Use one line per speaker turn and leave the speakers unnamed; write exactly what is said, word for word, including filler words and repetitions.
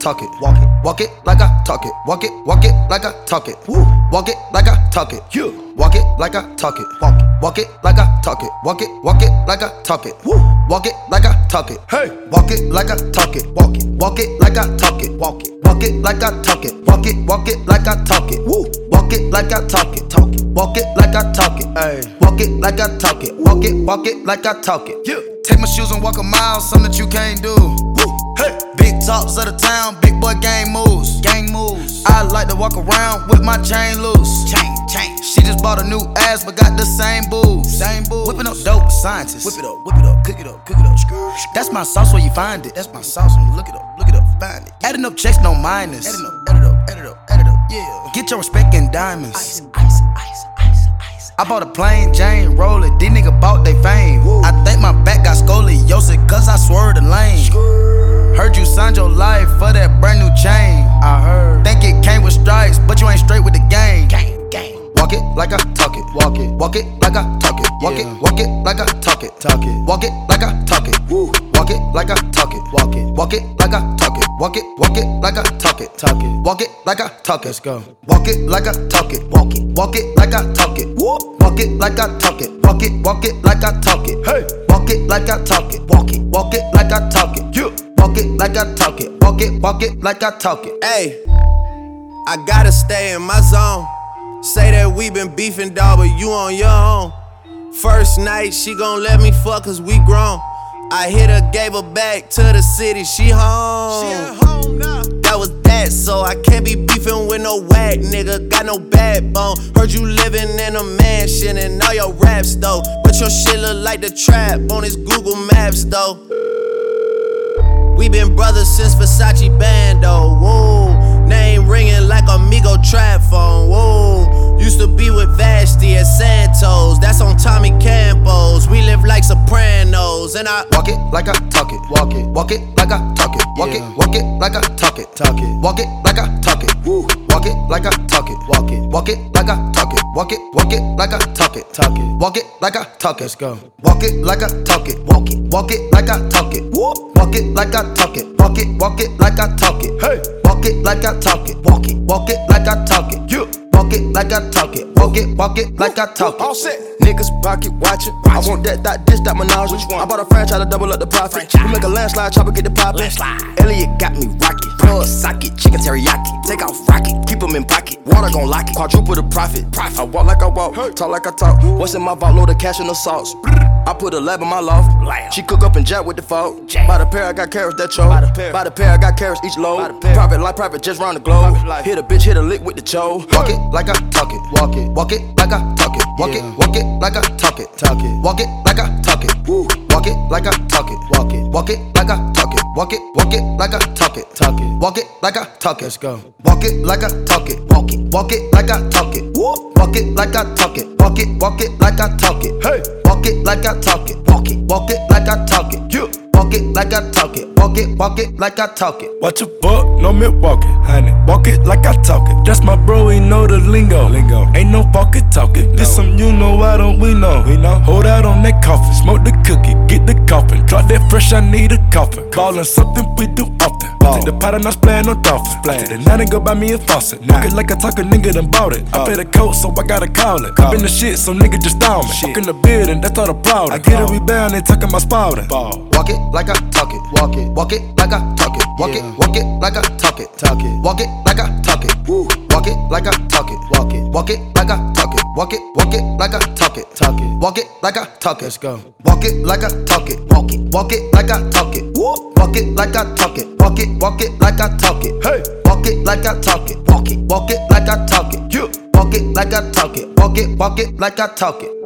talk it. Walk it, walk it like I talk it. Walk it, walk it like I talk it. Woo. Walk it like I talk it. You walk it like I talk it. Walk it, walk it like I talk it. Walk it, walk it like I talk it. Woo. Walk it like I talk it. Hey, walk it like I talk it. Walk it, walk it like I talk it. Walk it, walk it like I talk it. Walk it, walk it like I talk it. Woo. Walk it like I talk it. Talk it, walk it like I talk it. Hey, walk it like I talk it. Walk it, walk it like I talk it. Yeah. Take my shoes and walk a mile, something that you can't do. Woo. Hey, big talks of the town, big boy gang moves. Gang moves. I like to walk around with my chain loose. Chain, chain. She just bought a new ass, but got the same boobs. Same boobs. Whipping up dope scientists. Whip it up, whip it up, cook it up, cook it up. That's my sauce where you find it. That's my sauce when you look it up, look it up, find it. Adding up checks, no minus. Adding up, add it up, add it up, add it up, yeah. Get your respect in diamonds. Ice, ice, ice, ice, ice. I bought a plain Jane roller, these niggas bought they fame. Woo. I think my back got scoliosis, cause I swerved the lane. Skrr. Heard you signed your life for that brand new chain. I heard. Think it came with stripes, but you ain't straight with the game. Gang, gang. Walk it like I talk it. Walk it, walk it like I talk it. Walk yeah. it, walk it like I talk it. Talk it. Walk it like I talk it. Woo. Walk it like I talk it. Walk it, walk it like I talk it. Walk it, walk it like I talk it. Talk it. Walk it like I talk it. Let's go. Walk it like I talk it. Walk it, walk it like I talk it. Woo. Walk it like I talk it. Walk it, walk it like I talk it. Hey. Walk it like I talk it. Walk it, walk it like I talk it. Yeah. Walk it like I talk it. Walk it, walk it like I talk it.
Hey, I gotta stay in my zone. Say that we been beefing, dawg, but you on your own. First night, she gon' let me fuck cause we grown. I hit her, gave her back to the city, she home. She at home now. That was that, so I can't be beefing with no whack nigga, got no backbone. Heard you living in a mansion and all your raps though, but your shit look like the trap on his Google Maps though. We been brothers since Versace Bando, whoa. Name ringing like Amigo trap phone, whoa. Used to be with Vashti at Santos, that's on Tommy Campos. We live like Sopranos, and I
walk it like I talk it. Walk it, walk it like I talk it. Walk yeah. it, walk it like I talk it. Talk it, walk it like I talk it. Woo. Walk it like I talk it. Walk it, walk it like I talk it. Walk it, walk it like I talk it. Talk it, walk it like I talk it. Let's go. Walk it like I talk it. Walk it, walk it like I talk it. Woo. Walk it like I talk it. Walk it, walk it like I talk it. Hey. Walk it like I talk it. Walk it, walk it like I talk it. Yeah. Walk it like I talk it. Walk it, walk it like I talk it.
All set. Niggas pocket watching. I want that, that, this, that menage. Which one? I bought a franchise to double up the profit. We make a landslide, chopper get the poppin'. Elliot got me rocket. Plug socket, chicken teriyaki. Take off rocket, keep them in pocket. Water gon' lock it. Quadruple the profit. profit. I walk like I walk, hey. Talk like I talk. What's in my vault? Load of cash and the sauce. I put a lab in my loft. She cook up and jack with the fault. By the pair, I got carrots that choke. By the pair, By the pair I got carrots each load. Private life, private just round the globe. Hit a bitch, hit a lick with the cho.
Walk it like I talk it. Walk it, walk it like I talk it. Walk yeah. it, walk it like I talk it. Talk it, walk it like I talk it. Woo. Walk it like I talk it. Walk it, walk it like I talk it. Walk it, walk it like I talk it. Talk it, walk it like I talk it. Let's go. Walk it like I talk it. Walk it, walk it like I talk it. Woo. Walk it like I talk it. Walk it, walk it like I talk it. Hey. Walk it like I talk it. Walk it, walk it like I talk it. Yeah. Walk it like I talk it. Walk it, walk it like I talk it.
Watch a buck, no Milwaukee, honey. Walk it like I talk it. That's my bro, he know the lingo. Lingo. Ain't no walking talking. No. This some you know, why don't we know? We know. Hold out on that coffin, smoke the cookie, get the coffin. Drop that fresh, I need a coffin. Ballin' something we do often. Ball. Take the pot and I splayin' on dolphin. Take the night and go buy me a faucet. Nah. Walk it like I talk a nigga done bought it. I pay the coat, so I gotta call it. Cop in the shit, so nigga just down me. Walk in the building, that's all the proud. I get it rebound, they talking my spouting.
Walk it like I talk it. Walk it, walk it like I talk it. Walk yeah. it, walk it like I talk it. Talk it, walk it like I talk it. Woo. Walk it like I talk it. Walk it, walk it like I talk it. Walk it, walk it like I talk it. Talk it, walk it like I talk it. Let's go. Walk it like I talk it. Walk it, walk it like I talk it. Woo. Walk it like I talk it. Walk it, walk it like I talk it. Hey. Walk it like I talk it. Walk it, walk it like I talk it. Yeah. Walk it like I talk it. Walk it, walk it like I talk it.